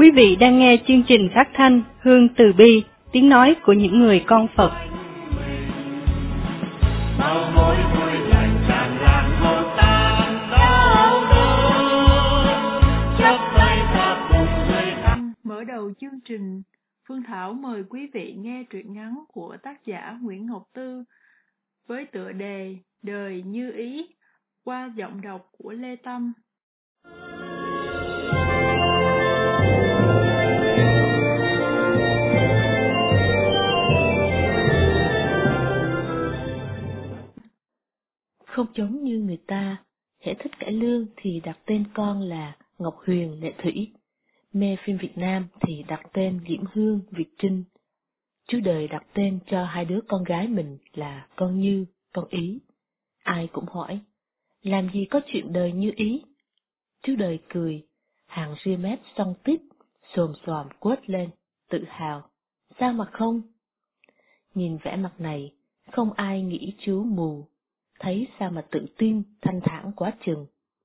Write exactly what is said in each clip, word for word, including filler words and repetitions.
Quý vị đang nghe chương trình phát thanh Hương Từ Bi, tiếng nói của những người con Phật. Mở đầu chương trình, Phương Thảo mời quý vị nghe truyện ngắn của tác giả Nguyễn Ngọc Tư với tựa đề Đời Như Ý qua giọng đọc của Lê Tâm. Không giống như người ta, hễ thích cải lương thì đặt tên con là Ngọc Huyền, Lệ Thủy, mê phim Việt Nam thì đặt tên Diễm Hương, Việt Trinh. Chú Đời đặt tên cho hai đứa con gái mình là con Như, con Ý. Ai cũng hỏi, làm gì có chuyện đời như ý? Chú Đời cười, hàng ria mép xoăn tít, xồm xoàm quết lên, tự hào. Sao mà không? Nhìn vẻ mặt này, không ai nghĩ chú mù. Thấy sao mà tự tin, thanh thản quá chừng.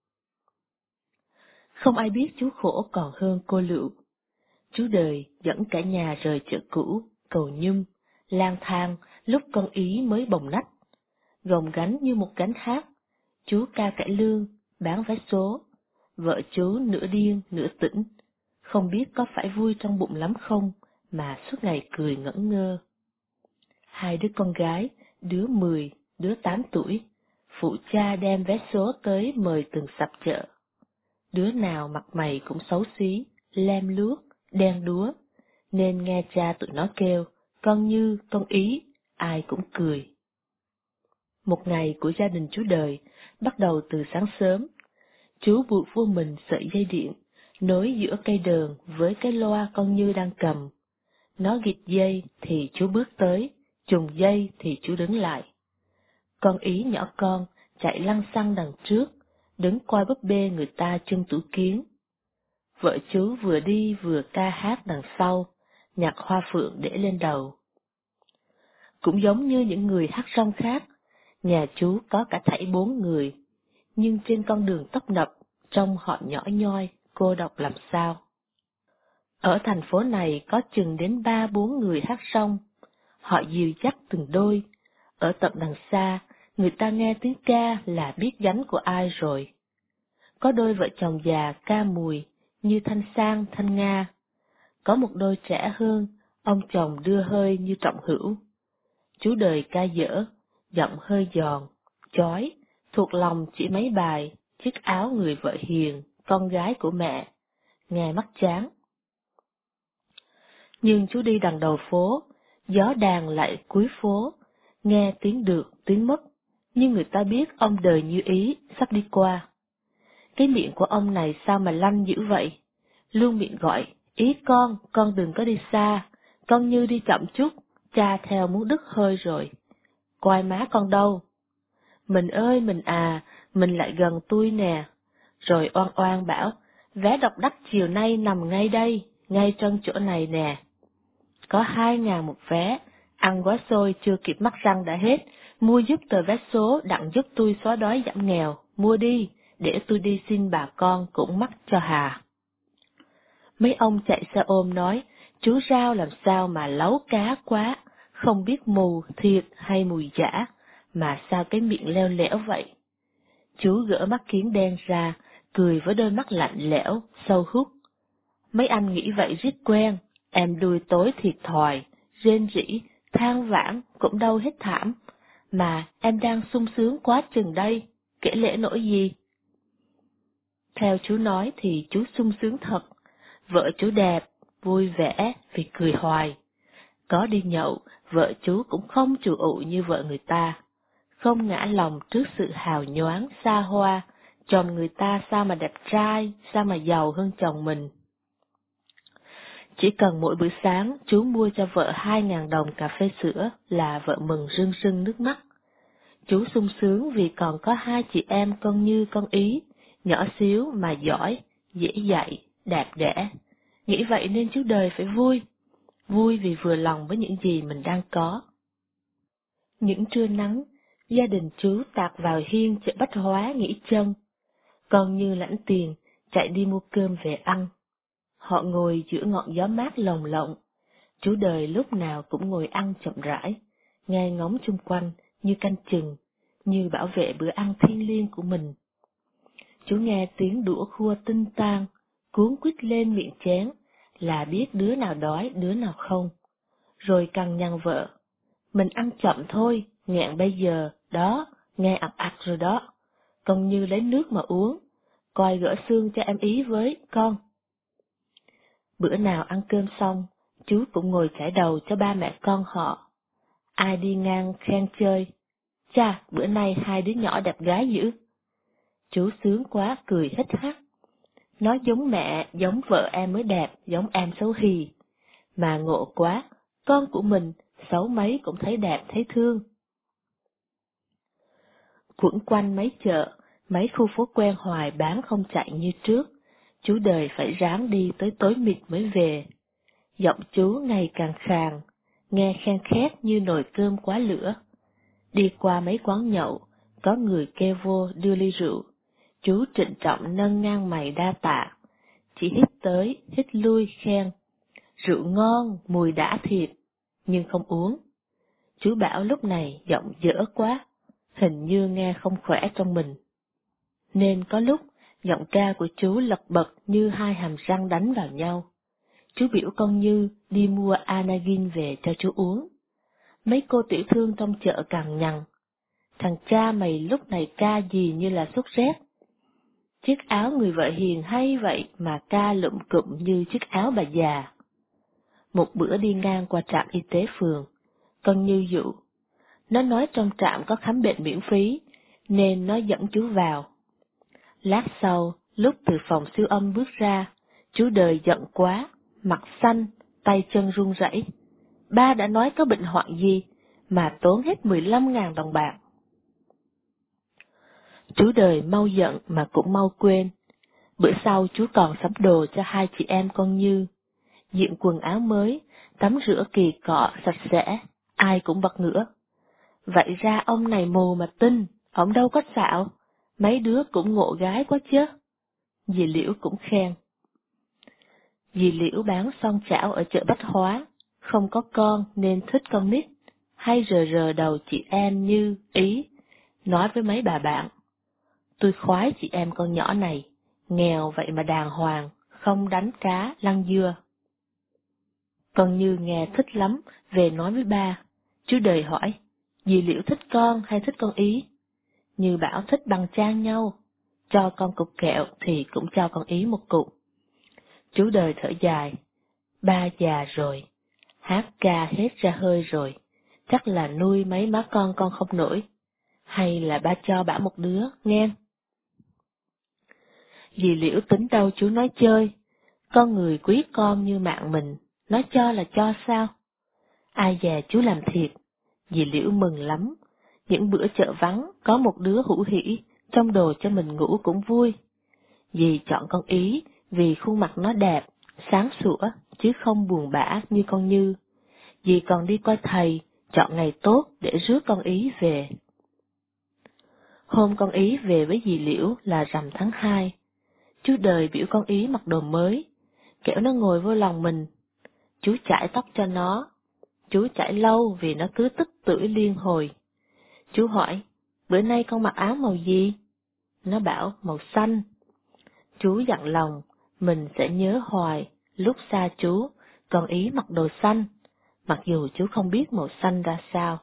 Không ai biết chú khổ còn hơn cô Lựu. Chú Đời dẫn cả nhà rời chợ cũ, cầu Nhum, lang thang lúc con Ý mới bồng nách. Gồng gánh như một gánh hát, chú ca cải lương, bán vé số. Vợ chú nửa điên, nửa tỉnh, không biết có phải vui trong bụng lắm không, mà suốt ngày cười ngẩn ngơ. Hai đứa con gái, đứa mười, đứa tám tuổi, phụ cha đem vé số tới mời từng sạp chợ. Đứa nào mặt mày cũng xấu xí, lem luốc, đen đúa, nên nghe cha tụi nó kêu, con Như, con Ý, ai cũng cười. Một ngày của gia đình chú Đời bắt đầu từ sáng sớm. Chú buộc vô mình sợi dây điện, nối giữa cây đờn với cái loa con Như đang cầm. Nó gịt dây thì chú bước tới, trùng dây thì chú đứng lại. Con Ý nhỏ con chạy lăng xăng đằng trước, đứng coi búp bê người ta trưng tủ kiến. Vợ chú vừa đi vừa ca hát đằng sau, nhặt hoa phượng để lên đầu. Cũng giống như những người hát rong khác, nhà chú có cả thảy bốn người, nhưng trên con đường tấp nập, trông họ nhỏ nhoi, cô độc làm sao. Ở thành phố này có chừng đến ba bốn người hát rong, họ dìu dắt từng đôi, ở tận đằng xa, người ta nghe tiếng ca là biết gánh của ai rồi. Có đôi vợ chồng già ca mùi, như Thanh Sang, Thanh Nga. Có một đôi trẻ hơn, ông chồng đưa hơi như Trọng Hữu. Chú Đời ca dở, giọng hơi giòn, chói, thuộc lòng chỉ mấy bài, chiếc áo người vợ hiền, con gái của mẹ, nghe mắc chán. Nhưng chú đi đằng đầu phố, gió đàn lại cuối phố, nghe tiếng được, tiếng mất, nhưng người ta biết ông Đời Như Ý sắp đi qua. Cái miệng của ông này sao mà lanh dữ vậy? Luôn miệng gọi, Ý con, con đừng có đi xa, con Như đi chậm chút, cha theo muốn đứt hơi rồi. Coi má con đâu? Mình ơi mình à, mình lại gần tôi nè. Rồi oan oan bảo, vé độc đắc chiều nay nằm ngay đây, ngay trong chỗ này nè. Có hai ngàn một vé, ăn gói xôi chưa kịp mắc răng đã hết, mua giúp tờ vé số đặng giúp tôi xóa đói giảm nghèo, mua đi, để tôi đi xin bà con cũng mắc cho hà. Mấy ông chạy xe ôm nói, chú Rao làm sao mà láu cá quá, không biết mù thiệt hay mùi giả, mà sao cái miệng leo lẻo vậy. Chú gỡ mắt kiến đen ra, cười với đôi mắt lạnh lẽo, sâu hút. Mấy anh nghĩ vậy riết quen, em đuôi tối thiệt thòi, rên rỉ, than vãn cũng đâu hết thảm, mà em đang sung sướng quá chừng đây, kể lể nỗi gì. Theo chú nói thì chú sung sướng thật, vợ chú đẹp, vui vẻ vì cười hoài. Có đi nhậu, vợ chú cũng không chủ ụ như vợ người ta, không ngã lòng trước sự hào nhoáng xa hoa, chồng người ta sao mà đẹp trai, sao mà giàu hơn chồng mình. Chỉ cần mỗi bữa sáng chú mua cho vợ hai ngàn đồng cà phê sữa là vợ mừng rưng rưng nước mắt. Chú sung sướng vì còn có hai chị em con Như con Ý, nhỏ xíu mà giỏi, dễ dạy, đẹp đẽ. Nghĩ vậy nên chú Đời phải vui, vui vì vừa lòng với những gì mình đang có. Những trưa nắng, gia đình chú tạt vào hiên chợ Bách Hóa nghỉ chân. Con Như lãnh tiền, chạy đi mua cơm về ăn. Họ ngồi giữa ngọn gió mát lồng lộng. Chú Đời lúc nào cũng ngồi ăn chậm rãi, nghe ngóng chung quanh như canh chừng, như bảo vệ bữa ăn thiêng liêng của mình. Chú nghe tiếng đũa khua tinh tang, cuốn quýt lên miệng chén, là biết đứa nào đói, đứa nào không. Rồi cằn nhằn vợ, mình ăn chậm thôi, nghẹn bây giờ, đó, nghe ặc ặc rồi đó. Con Như lấy nước mà uống, coi gỡ xương cho em Ý với, con. Bữa nào ăn cơm xong, chú cũng ngồi chải đầu cho ba mẹ con họ. Ai đi ngang khen chơi, chà, bữa nay hai đứa nhỏ đẹp gái dữ. Chú sướng quá cười hít hắt. Nó giống mẹ, giống vợ em mới đẹp, giống em xấu hì. Mà ngộ quá, con của mình, xấu mấy cũng thấy đẹp, thấy thương. Quẩn quanh mấy chợ, mấy khu phố quen hoài bán không chạy như trước, chú Đời phải ráng đi tới tối mịt mới về. Giọng chú ngày càng khàn, nghe khen khét như nồi cơm quá lửa. Đi qua mấy quán nhậu, có người kêu vô đưa ly rượu, chú trịnh trọng nâng ngang mày đa tạ, chỉ hít tới, hít lui khen. Rượu ngon, mùi đã thiệt, nhưng không uống. Chú bảo lúc này giọng dở quá, hình như nghe không khỏe trong mình. Nên có lúc, giọng ca của chú lật bật như hai hàm răng đánh vào nhau. Chú biểu con Như đi mua Anagin về cho chú uống. Mấy cô tiểu thương trong chợ cằn nhằn. Thằng cha mày lúc này ca gì như là sốt rét. Chiếc áo người vợ hiền hay vậy mà ca lụm cụm như chiếc áo bà già. Một bữa đi ngang qua trạm y tế phường, con Như dụ. Nó nói trong trạm có khám bệnh miễn phí, nên nó dẫn chú vào. Lát sau, lúc từ phòng siêu âm bước ra, chú Đời giận quá, mặt xanh, tay chân run rẩy. Ba đã nói có bệnh hoạn gì, mà tốn hết mười lăm ngàn đồng bạc. Chú Đời mau giận mà cũng mau quên. Bữa sau chú còn sắm đồ cho hai chị em con Như. Diện quần áo mới, tắm rửa kỳ cọ, sạch sẽ, ai cũng bật ngửa. Vậy ra ông này mù mà tin, ông đâu có xạo, mấy đứa cũng ngộ gái quá chứ. Dì Liễu cũng khen. Dì Liễu bán son chảo ở chợ Bách Hóa, không có con nên thích con nít, hay rờ rờ đầu chị em Như, Ý, nói với mấy bà bạn. Tôi khoái chị em con nhỏ này, nghèo vậy mà đàng hoàng, không đánh cá, lăn dưa. Con Như nghe thích lắm, về nói với ba. Chú Đời hỏi, dì Liễu thích con hay thích con Ý? Như bảo thích bằng trang nhau, cho con cục kẹo thì cũng cho con Ý một cục. Chú Đời thở dài, ba già rồi, hát ca hết ra hơi rồi, chắc là nuôi mấy má con con không nổi, hay là ba cho bả một đứa, nghe. Dì Liễu tính đâu chú nói chơi, con người quý con như mạng mình, nói cho là cho sao? Ai dè chú làm thiệt, dì Liễu mừng lắm, những bữa chợ vắng có một đứa hữu hỉ, trong đồ cho mình ngủ cũng vui. Dì chọn con Ý vì khuôn mặt nó đẹp, sáng sủa, chứ không buồn bã như con Như. Dì còn đi coi thầy, chọn ngày tốt để rước con Ý về. Hôm con Ý về với dì Liễu là rằm tháng hai. Chú Đời biểu con Ý mặc đồ mới, kẻo nó ngồi vô lòng mình. Chú chải tóc cho nó. Chú chải lâu vì nó cứ tức tưởi liên hồi. Chú hỏi, bữa nay con mặc áo màu gì? Nó bảo màu xanh. Chú dặn lòng, mình sẽ nhớ hoài, lúc xa chú, con Ý mặc đồ xanh, mặc dù chú không biết màu xanh ra sao.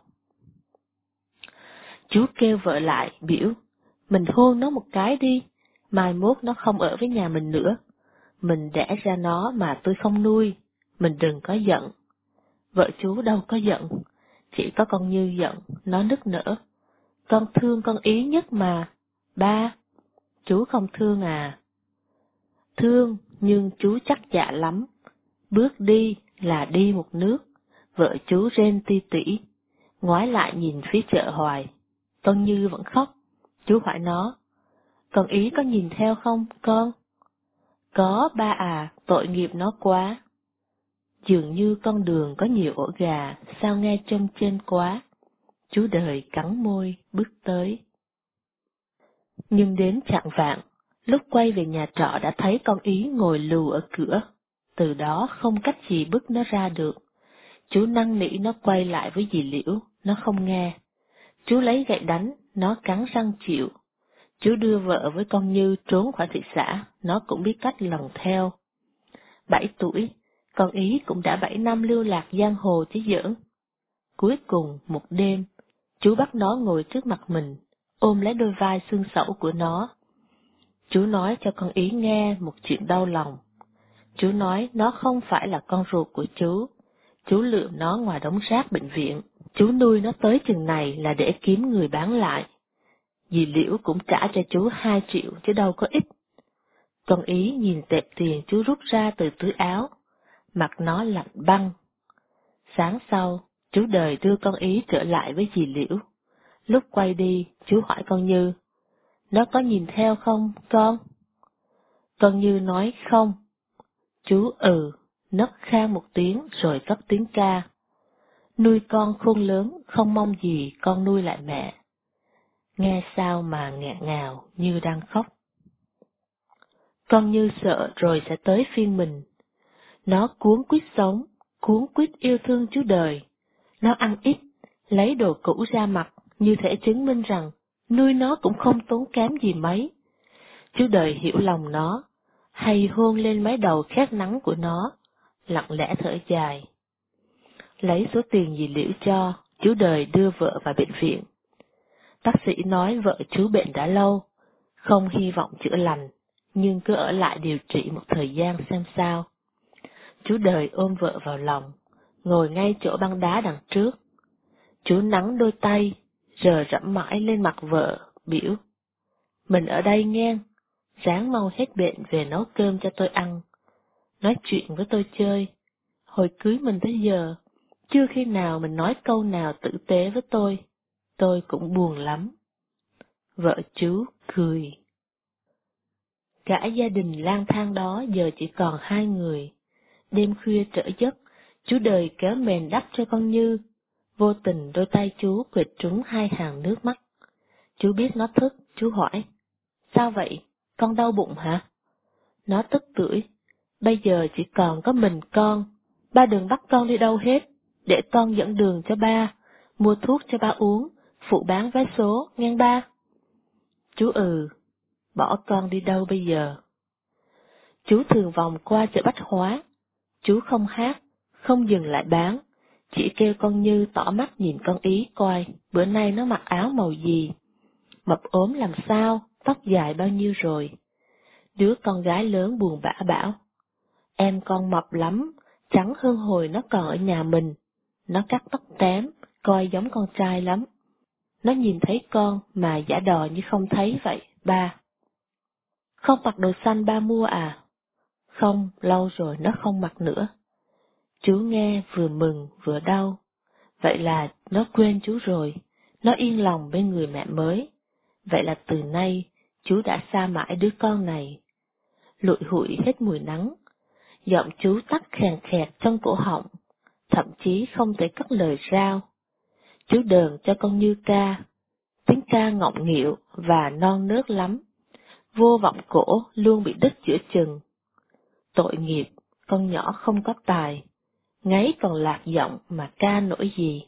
Chú kêu vợ lại, biểu, mình hôn nó một cái đi, mai mốt nó không ở với nhà mình nữa. Mình đẻ ra nó mà tôi không nuôi, mình đừng có giận. Vợ chú đâu có giận, chỉ có con Như giận, nó nức nở. Con thương con Ý nhất mà, ba, chú không thương à? Thương, nhưng chú chắc dạ lắm, bước đi là đi một nước, vợ chú rên ti tỉ, ngoái lại nhìn phía chợ hoài. Con Như vẫn khóc, chú hỏi nó, con Ý có nhìn theo không, con? Có ba à, tội nghiệp nó quá. Dường như con đường có nhiều ổ gà, sao nghe trông trên quá. Chú Đời cắn môi, bước tới. Nhưng đến chạng vạng, lúc quay về nhà trọ đã thấy con Ý ngồi lù ở cửa. từ đó không cách gì bứt nó ra được. Chú năn nỉ nó quay lại với dì Liễu, nó không nghe. Chú lấy gậy đánh, nó cắn răng chịu. Chú đưa vợ với con Như trốn khỏi thị xã, nó cũng biết cách lần theo. Bảy tuổi, con Ý cũng đã bảy năm lưu lạc giang hồ chứ giỡn. Cuối cùng, một đêm, chú bắt nó ngồi trước mặt mình, ôm lấy đôi vai xương xẩu của nó. Chú nói cho con Ý nghe một chuyện đau lòng. Chú nói nó không phải là con ruột của chú. Chú lượm nó ngoài đống rác bệnh viện. Chú nuôi nó tới chừng này là để kiếm người bán lại. Dì Liễu cũng trả cho chú hai triệu chứ đâu có ít. Con Ý nhìn tệp tiền chú rút ra từ túi áo. Mặt nó lạnh băng. Sáng sau, chú Đời đưa con Ý trở lại với dì Liễu. Lúc quay đi, chú hỏi con Như, nó có nhìn theo không, con? Con Như nói không. Chú ừ, nấc khan một tiếng rồi cất tiếng ca. Nuôi con khôn lớn, không mong gì con nuôi lại mẹ. Nghe sao mà nghẹn ngào như đang khóc. Con Như sợ rồi sẽ tới phiên mình. Nó cuống quýt sống, cuống quýt yêu thương chú Đời. Nó ăn ít, lấy đồ cũ ra mặc, như thể chứng minh rằng nuôi nó cũng không tốn kém gì mấy. Chú Đời hiểu lòng nó, hay hôn lên mái đầu khét nắng của nó, lặng lẽ thở dài. Lấy số tiền dì Liễu cho, chú Đời đưa vợ vào bệnh viện. Bác sĩ nói vợ chú bệnh đã lâu, không hy vọng chữa lành, nhưng cứ ở lại điều trị một thời gian xem sao. Chú Đời ôm vợ vào lòng, ngồi ngay chỗ băng đá đằng trước. Chú nắng đôi tay, rờ rẫm mãi lên mặt vợ, biểu. Mình ở đây nghe, ráng mau hết bệnh về nấu cơm cho tôi ăn. Nói chuyện với tôi chơi. Hồi cưới mình tới giờ, chưa khi nào mình nói câu nào tử tế với tôi. Tôi cũng buồn lắm. Vợ chú cười. Cả gia đình lang thang đó giờ chỉ còn hai người. Đêm khuya trở giấc, chú Đời kéo mền đắp cho con Như. Vô tình đôi tay chú quệt trúng hai hàng nước mắt. Chú biết nó thức, chú hỏi. Sao vậy? Con đau bụng hả? Nó tức tưởi. Bây giờ chỉ còn có mình con. Ba đừng bắt con đi đâu hết. Để con dẫn đường cho ba. Mua thuốc cho ba uống. Phụ bán vé số, nghe ba. Chú ừ. Bỏ con đi đâu bây giờ? Chú thường vòng qua chợ Bách Hóa. Chú không hát, không dừng lại bán. Chỉ kêu con Như tỏ mắt nhìn con Ý coi, bữa nay nó mặc áo màu gì. Mập ốm làm sao, tóc dài bao nhiêu rồi. Đứa con gái lớn buồn bã bảo. Em con mập lắm, trắng hơn hồi nó còn ở nhà mình. Nó cắt tóc tém, coi giống con trai lắm. Nó nhìn thấy con mà giả đò như không thấy vậy, ba. Không mặc đồ xanh ba mua à? Không, lâu rồi nó không mặc nữa. Chú nghe vừa mừng vừa đau. Vậy là nó quên chú rồi, nó yên lòng bên người mẹ mới. Vậy là từ nay, chú đã xa mãi đứa con này. Lụi hụi hết mùi nắng. Giọng chú tắc khèn khẹt trong cổ họng, thậm chí không thể cất lời rao. Chú đờn cho con Như ca, tiếng ca ngọng nghịu và non nớt lắm. Vô vọng cổ luôn bị đứt giữa chừng. Tội nghiệp, con nhỏ không có tài, ngáy còn lạc giọng mà ca nổi gì.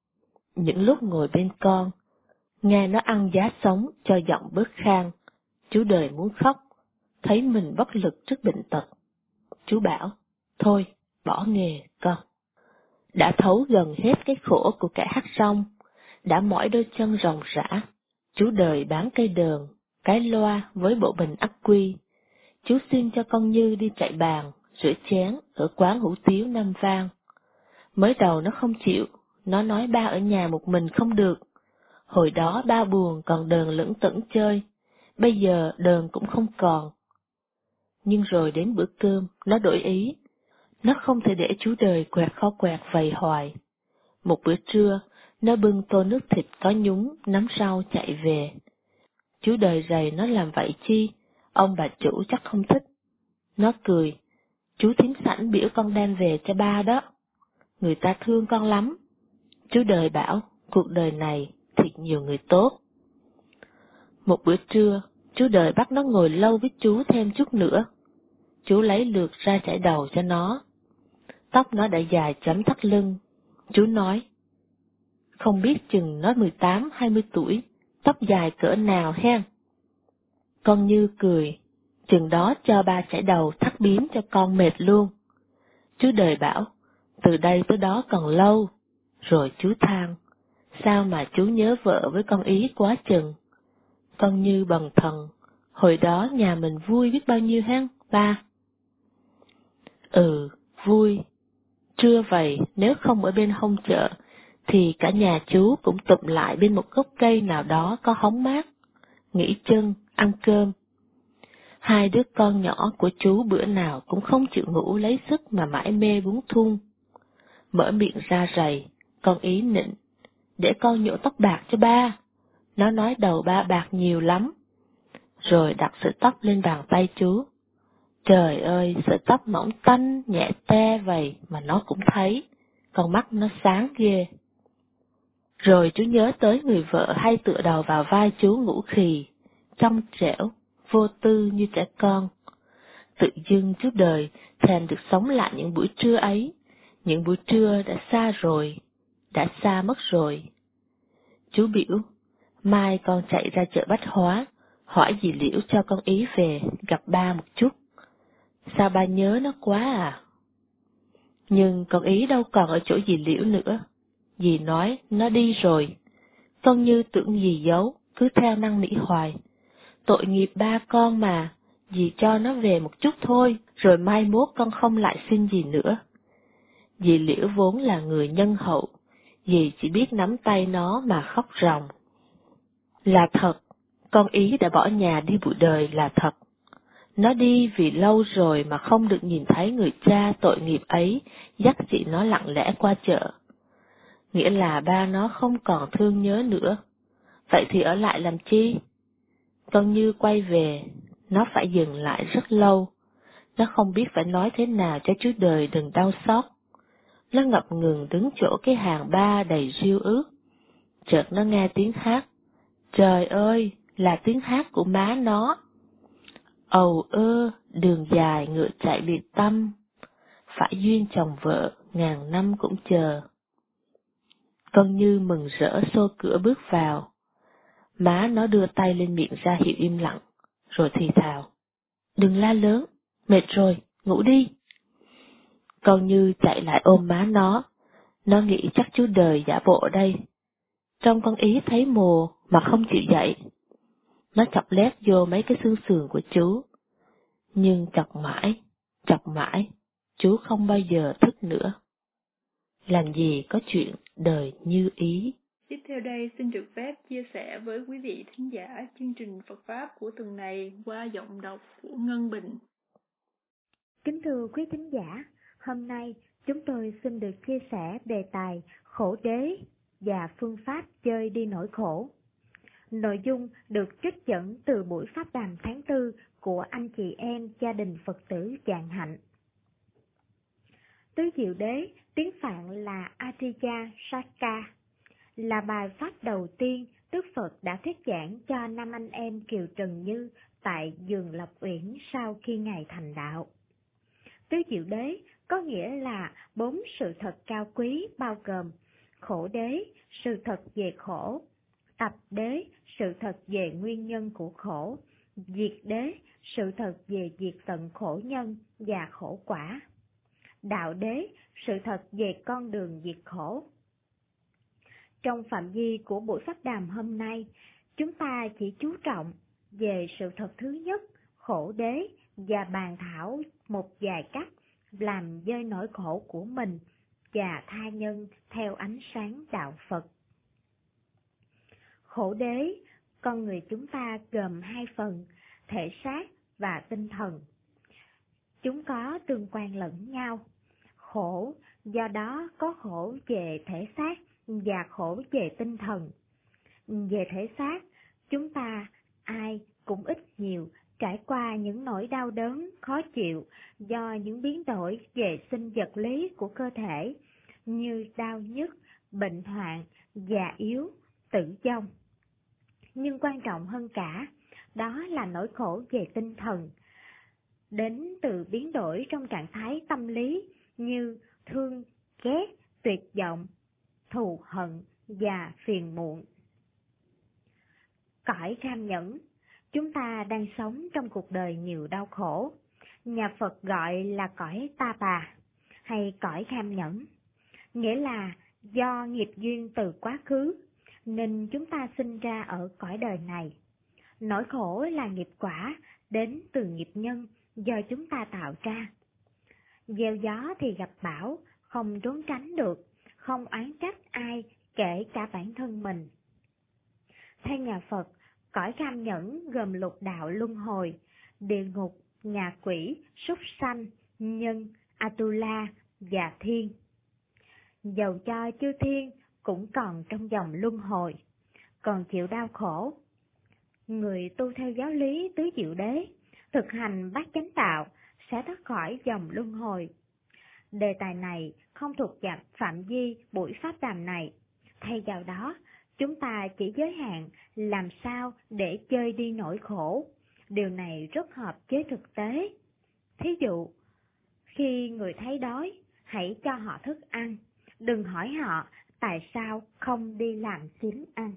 Những lúc ngồi bên con, nghe nó ăn giá sống cho giọng bớt khang, chú Đời muốn khóc, thấy mình bất lực trước bệnh tật. Chú bảo, thôi, bỏ nghề con. Đã thấu gần hết cái khổ của kẻ hát rong, đã mỏi đôi chân ròng rã, chú Đời bán cây đờn, cái loa với bộ bình ắc quy. Chú xin cho con Như đi chạy bàn, rửa chén ở quán hủ tiếu Nam Vang. Mới đầu nó không chịu, nó nói ba ở nhà một mình không được. Hồi đó ba buồn còn đờn lững tững chơi, bây giờ đờn cũng không còn. Nhưng rồi đến bữa cơm, nó đổi ý. Nó không thể để chú Đời quẹt kho quẹt vầy hoài. Một bữa trưa, nó bưng tô nước thịt có nhúng, nắm rau chạy về. Chú Đời rầy nó làm vậy chi, ông bà chủ chắc không thích. Nó cười, chú thím sẵn biểu con đem về cho ba đó. Người ta thương con lắm. Chú Đời bảo, cuộc đời này thiệt nhiều người tốt. Một bữa trưa, chú Đời bắt nó ngồi lâu với chú thêm chút nữa. chú lấy lược ra chải đầu cho nó. Tóc nó đã dài chấm thắt lưng. Chú nói, không biết chừng nó mười tám hai mươi tuổi, tóc dài cỡ nào hen. Con Như cười, chừng đó cho ba chải đầu thắt bím cho con mệt luôn. Chú Đời bảo, từ đây tới đó còn lâu. Rồi chú than, sao mà chú nhớ vợ với con Ý quá chừng. Con Như bần thần, hồi đó nhà mình vui biết bao nhiêu hen, ba. Ừ, vui. Trưa vậy, nếu không ở bên hông chợ, thì cả nhà chú cũng tụm lại bên một gốc cây nào đó có hóng mát, nghỉ chân, ăn cơm. Hai đứa con nhỏ của chú bữa nào cũng không chịu ngủ lấy sức mà mãi mê bún thun. Mở miệng ra rầy, con Ý nịnh, để con nhổ tóc bạc cho ba. Nó nói đầu ba bạc nhiều lắm. Rồi đặt sợi tóc lên bàn tay chú. Trời ơi, sợi tóc mỏng tanh, nhẹ te vậy mà nó cũng thấy, con mắt nó sáng ghê. Rồi chú nhớ tới người vợ hay tựa đầu vào vai chú ngủ khì, trong trẻo, vô tư như trẻ con. Tự dưng chú Đời thèm được sống lại những buổi trưa ấy, những buổi trưa đã xa rồi, đã xa mất rồi. Chú biểu, mai con chạy ra chợ Bách Hóa, hỏi dì Liễu cho con Ý về gặp ba một chút. Sao ba nhớ nó quá à? Nhưng con Ý đâu còn ở chỗ dì Liễu nữa. Dì nói nó đi rồi. Con Như tưởng dì giấu, cứ theo năn nỉ hoài. Tội nghiệp ba con mà, dì cho nó về một chút thôi, rồi mai mốt con không lại xin gì nữa. Dì Liễu vốn là người nhân hậu, dì chỉ biết nắm tay nó mà khóc ròng. Là thật, con Ý đã bỏ nhà đi bụi đời là thật. Nó đi vì lâu rồi mà không được nhìn thấy người cha tội nghiệp ấy dắt chị nó lặng lẽ qua chợ. Nghĩa là ba nó không còn thương nhớ nữa. Vậy thì ở lại làm chi? Con Như quay về, nó phải dừng lại rất lâu. Nó không biết phải nói thế nào cho chú Đời đừng đau xót. Nó ngập ngừng đứng chỗ cái hàng ba đầy riêu ướt. Chợt nó nghe tiếng hát. Trời ơi, là tiếng hát của má nó. Ầu ơ, đường dài ngựa chạy biệt tâm, phải duyên chồng vợ, ngàn năm cũng chờ. Con Như mừng rỡ xô cửa bước vào. Má nó đưa tay lên miệng ra hiệu im lặng, rồi thì thào. Đừng la lớn, mệt rồi, ngủ đi. Con Như chạy lại ôm má nó, nó nghĩ chắc chú Đời giả bộ đây. Trong con Ý thấy mồ mà không chịu dậy. Nó chọc lét vô mấy cái xương sườn của chú. Nhưng chọc mãi, chọc mãi, chú không bao giờ thức nữa. Làm gì có chuyện đời như ý. Tiếp theo đây xin được phép chia sẻ với quý vị thính giả chương trình Phật Pháp của tuần này qua giọng đọc của Ngân Bình. Kính thưa quý thính giả, hôm nay chúng tôi xin được chia sẻ đề tài khổ đế và phương pháp chơi đi nỗi khổ. Nội dung được trích dẫn từ buổi pháp đàm tháng tư của anh chị em gia đình Phật tử Vạn Hạnh. Tứ Diệu Đế, tiếng Phạn là Aditya Shaka, là bài pháp đầu tiên Đức Phật đã thuyết giảng cho năm anh em Kiều Trần Như tại vườn Lộc Uyển sau khi Ngài thành đạo. Tứ Diệu Đế có nghĩa là bốn sự thật cao quý bao gồm khổ đế, sự thật về khổ, tập đế, sự thật về nguyên nhân của khổ, diệt đế, sự thật về diệt tận khổ nhân và khổ quả, đạo đế, sự thật về con đường diệt khổ. Trong phạm vi của buổi pháp đàm hôm nay, chúng ta chỉ chú trọng về sự thật thứ nhất, khổ đế, và bàn thảo một vài cách làm vơi nỗi khổ của mình và tha nhân theo ánh sáng đạo Phật. Khổ đế, con người chúng ta gồm hai phần, thể xác và tinh thần. Chúng có tương quan lẫn nhau. Khổ, do đó có khổ về thể xác và khổ về tinh thần. Về thể xác, chúng ta ai cũng ít nhiều trải qua những nỗi đau đớn, khó chịu do những biến đổi về sinh vật lý của cơ thể như đau nhức, bệnh hoạn, già yếu, tử vong. Nhưng quan trọng hơn cả, đó là nỗi khổ về tinh thần. đến từ biến đổi trong trạng thái tâm lý như thương, ghét, tuyệt vọng, thù hận và phiền muộn. Cõi kham nhẫn. Chúng ta đang sống trong cuộc đời nhiều đau khổ. Nhà Phật gọi là cõi ta bà hay cõi kham nhẫn, nghĩa là do nghiệp duyên từ quá khứ nên chúng ta sinh ra ở cõi đời này. Nỗi khổ là nghiệp quả đến từ nghiệp nhân do chúng ta tạo ra. Gieo gió thì gặp bão, không trốn tránh được, không oán trách ai, kể cả bản thân mình. Theo nhà Phật, cõi kham nhẫn gồm lục đạo luân hồi, địa ngục, ngạ quỷ, súc sanh, nhân, Atula và thiên. Dầu cho chư thiên cũng còn trong dòng luân hồi, còn chịu đau khổ. Người tu theo giáo lý tứ diệu đế, thực hành bát chánh đạo sẽ thoát khỏi dòng luân hồi. Đề tài này không thuộc dạng phạm vi buổi pháp đàm này. Thay vào đó, chúng ta chỉ giới hạn làm sao để chơi đi nỗi khổ. Điều này rất hợp với thực tế. Thí dụ, khi người thấy đói, hãy cho họ thức ăn. Đừng hỏi họ tại sao không đi làm kiếm ăn.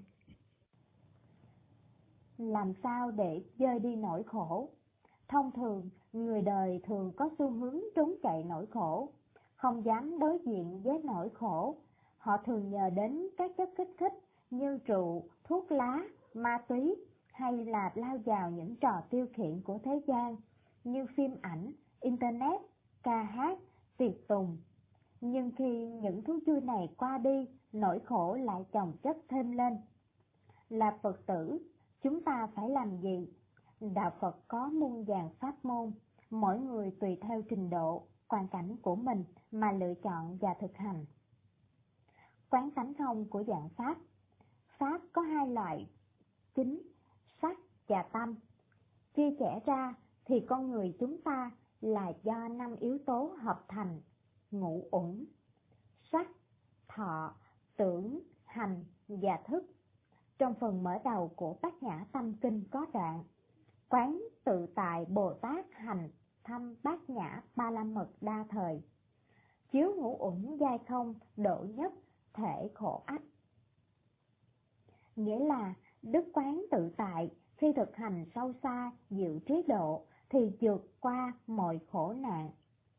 Làm sao để dơi đi nỗi khổ? Thông thường, người đời thường có xu hướng trốn chạy nỗi khổ, không dám đối diện với nỗi khổ. Họ thường nhờ đến các chất kích thích như rượu, thuốc lá, ma túy, hay là lao vào những trò tiêu khiển của thế gian như phim ảnh, internet, ca hát, tiệc tùng. Nhưng khi những thú vui này qua đi, nỗi khổ lại chồng chất thêm lên. Là Phật tử, chúng ta phải làm gì? Đạo Phật có muôn vàn pháp môn, mỗi người tùy theo trình độ, hoàn cảnh của mình mà lựa chọn và thực hành. Quán tánh không của dạng Pháp. Pháp có hai loại chính, sắc và tâm. Chia sẻ ra thì con người chúng ta là do năm yếu tố hợp thành, ngũ uẩn: sắc, thọ, tưởng, hành và thức. Trong phần mở đầu của Bát Nhã Tâm Kinh có đoạn: quán tự tại Bồ Tát hành thăm Bát Nhã Ba La Mật đa thời, chiếu ngũ uẩn giai không độ nhất thể khổ ách. Nghĩa là đức quán tự tại khi thực hành sâu xa diệu trí độ thì vượt qua mọi khổ nạn.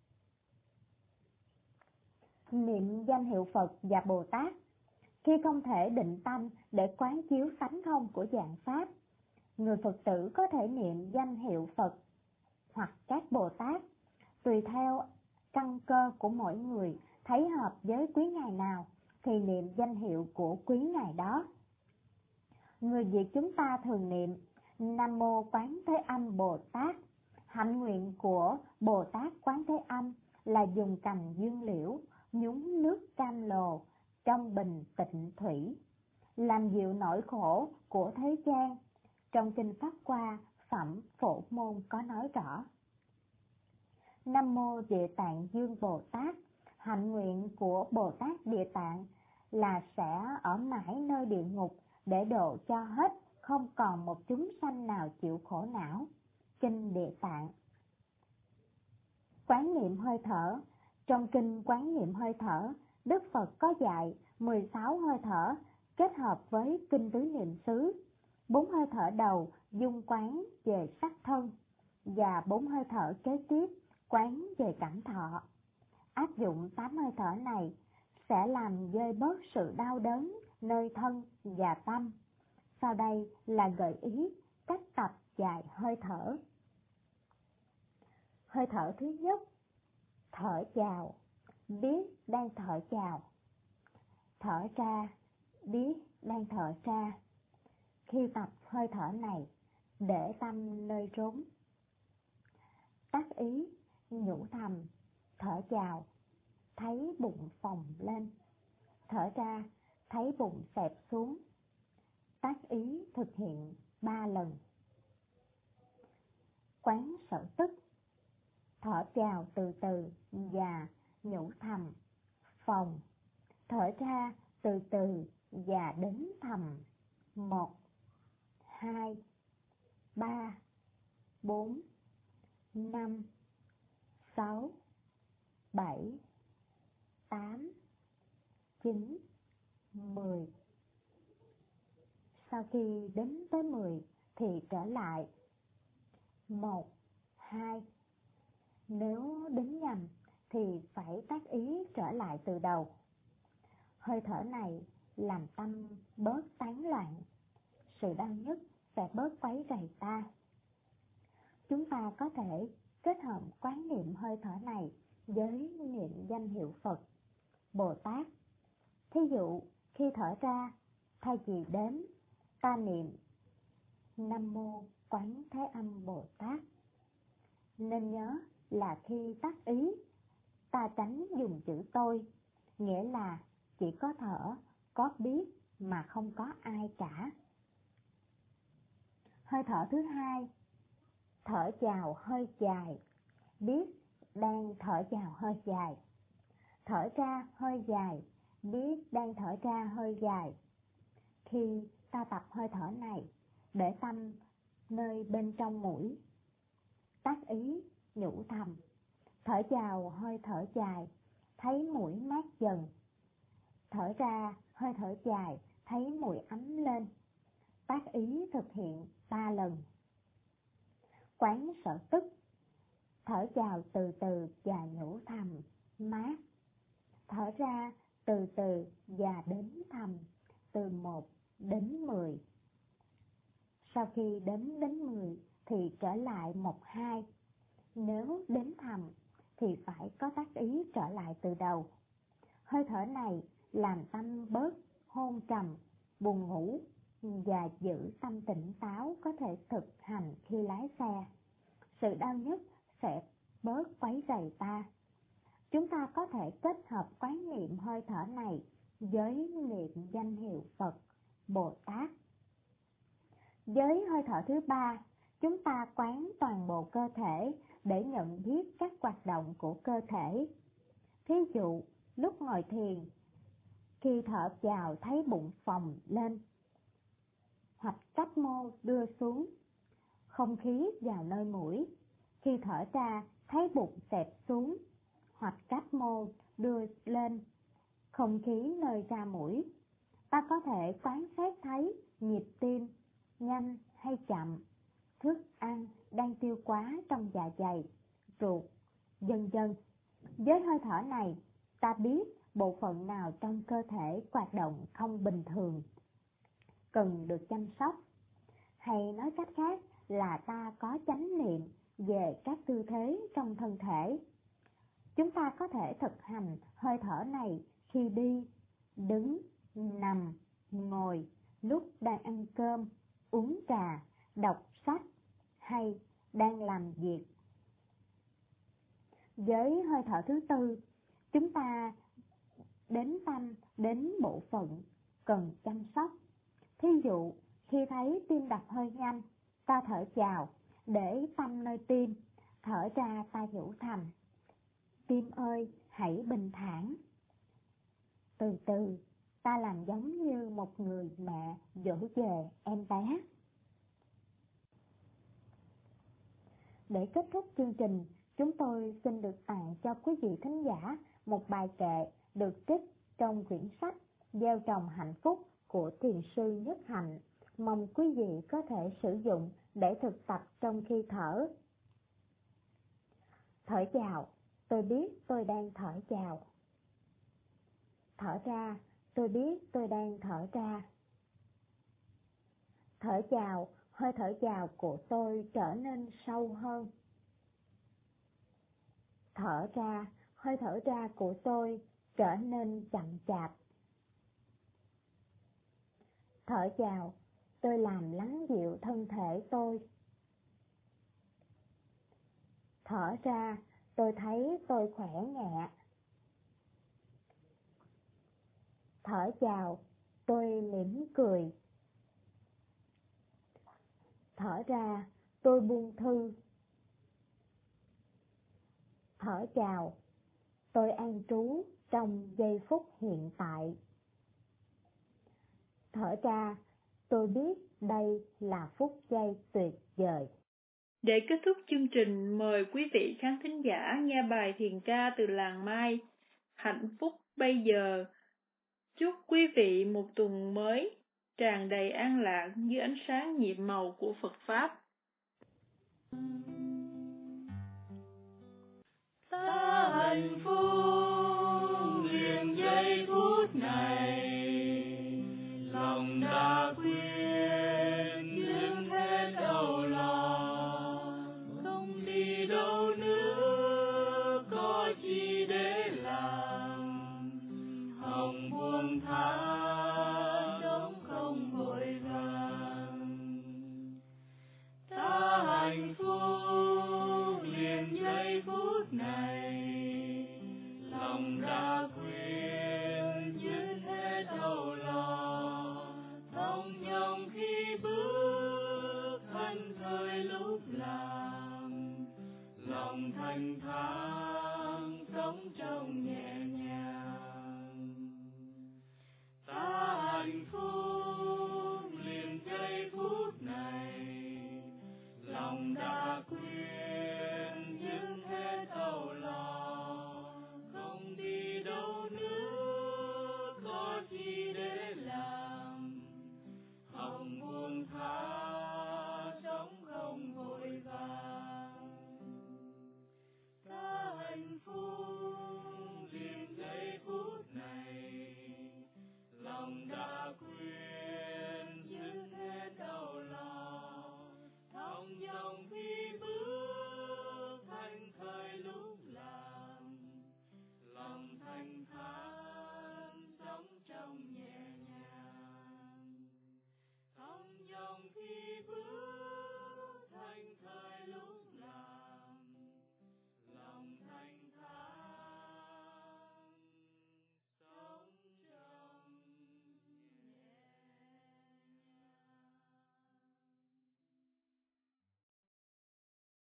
Niệm danh hiệu Phật và Bồ Tát. Khi không thể định tâm để quán chiếu tánh không của dạng Pháp, người Phật tử có thể niệm danh hiệu Phật hoặc các Bồ Tát, tùy theo căn cơ của mỗi người, thấy hợp với quý ngày nào thì niệm danh hiệu của quý ngày đó. Người Việt chúng ta thường niệm Nam Mô Quán Thế Âm Bồ Tát. Hạnh nguyện của Bồ Tát Quán Thế Âm là dùng cành dương liễu, nhúng nước cam lồ trong bình tịnh thủy, làm dịu nỗi khổ của thế gian. Trong kinh Pháp Hoa Phẩm Phổ Môn có nói rõ: Nam Mô Địa Tạng Dương Bồ Tát. Hạnh nguyện của Bồ Tát Địa Tạng là sẽ ở mãi nơi địa ngục để độ cho hết, không còn một chúng sanh nào chịu khổ não. Kinh Địa Tạng. Quán niệm hơi thở. Trong kinh Quán niệm hơi thở, Đức Phật có dạy mười sáu hơi thở kết hợp với kinh tứ niệm xứ. Bốn hơi thở đầu dung quán về sắc thân và bốn hơi thở kế tiếp quán về cảm thọ. Áp dụng tám hơi thở này sẽ làm vơi bớt sự đau đớn nơi thân và tâm. Sau đây là gợi ý cách tập dài hơi thở. Hơi thở thứ nhất, thở vào, biết đang thở vào. Thở ra, biết đang thở ra. Khi tập hơi thở này, để tâm nơi rốn. Tác ý, nhủ thầm, thở vào, thấy bụng phồng lên. Thở ra, thấy bụng xẹp xuống. Tác ý thực hiện ba lần. Quán sở tức. Thở vào từ từ và nhủ thầm, phồng. Thở ra từ từ và đếm thầm, một, hai, ba, bốn, năm, sáu, bảy, tám, chín, mười. Sau khi đếm tới mười thì trở lại. một, hai. Nếu đếm nhầm thì phải tác ý trở lại từ đầu. Hơi thở này làm tâm bớt tán loạn, sự đau nhức sẽ bớt quấy rầy ta. Chúng ta có thể kết hợp quán niệm hơi thở này với niệm danh hiệu Phật, Bồ Tát. Thí dụ, khi thở ra, thay vì đếm, ta niệm Nam Mô Quán Thế Âm Bồ Tát. Nên nhớ là khi tác ý, ta tránh dùng chữ tôi, nghĩa là chỉ có thở, có biết mà không có ai cả. Hơi thở thứ hai, thở vào hơi dài, biết đang thở vào hơi dài. Thở ra hơi dài, biết đang thở ra hơi dài. Khi ta tập hơi thở này, để tâm nơi bên trong mũi, tác ý nhủ thầm, thở vào hơi thở dài, thấy mũi mát dần. Thở ra hơi thở dài, thấy mũi ấm lên. Tác ý thực hiện ba lần. Quán sở tức, thở vào từ từ và nhủ thầm, mát. Thở ra từ từ và đếm thầm, từ một đến mười. Sau khi đếm đến mười thì trở lại một, hai. Nếu đếm thầm thì phải có tác ý trở lại từ đầu. Hơi thở này làm tâm bớt hôn trầm, buồn ngủ và giữ tâm tỉnh táo có thể thực hành khi lái xe. Sự đau nhức sẽ bớt quấy rầy ta. Chúng ta có thể kết hợp quán niệm hơi thở này với niệm danh hiệu Phật, Bồ Tát. Với hơi thở thứ ba, chúng ta quán toàn bộ cơ thể để nhận biết các hoạt động của cơ thể. Thí dụ, lúc ngồi thiền, khi thở vào thấy bụng phồng lên, hoặc cách mô đưa xuống, không khí vào nơi mũi. Khi thở ra thấy bụng xẹp xuống, hoặc cách mô đưa lên, không khí nơi ra mũi. Ta có thể quan sát thấy nhịp tim, nhanh hay chậm, thức ăn đang tiêu hóa trong dạ dày, ruột, vân vân. Với hơi thở này, ta biết bộ phận nào trong cơ thể hoạt động không bình thường, cần được chăm sóc. Hay nói cách khác là ta có chánh niệm về các tư thế trong thân thể. Chúng ta có thể thực hành hơi thở này khi đi, đứng, nằm, ngồi, lúc đang ăn cơm, uống trà, đọc sách hay đang làm việc. Với hơi thở thứ tư, chúng ta đến tâm đến bộ phận cần chăm sóc. Thí dụ, khi thấy tim đập hơi nhanh, ta thở vào để tâm nơi tim, thở ra ta nhủ thầm, tim ơi hãy bình thản. Từ từ, ta làm giống như một người mẹ dỗ về em bé. Để kết thúc chương trình, chúng tôi xin được tặng cho quý vị thính giả một bài kệ được trích trong quyển sách Gieo trồng hạnh phúc của thiền sư Nhất Hạnh. Mong quý vị có thể sử dụng để thực tập trong khi thở. Thở vào, tôi biết tôi đang thở vào. Thở ra, tôi biết tôi đang thở ra. Thở vào, hơi thở vào của tôi trở nên sâu hơn. Thở ra, hơi thở ra của tôi trở nên chậm chạp. Thở vào, tôi làm lắng dịu thân thể tôi. Thở ra, tôi thấy tôi khỏe nhẹ. Thở vào, tôi mỉm cười. Thở ra, tôi buông thư. Thở vào, tôi an trú trong giây phút hiện tại. Thở ra, tôi biết đây là phút giây tuyệt vời. Để kết thúc chương trình, mời quý vị khán thính giả nghe bài thiền ca từ làng Mai, Hạnh phúc bây giờ. Chúc quý vị một tuần mới tràn đầy an lạc như ánh sáng nhiệm màu của Phật Pháp. Ta hạnh phúc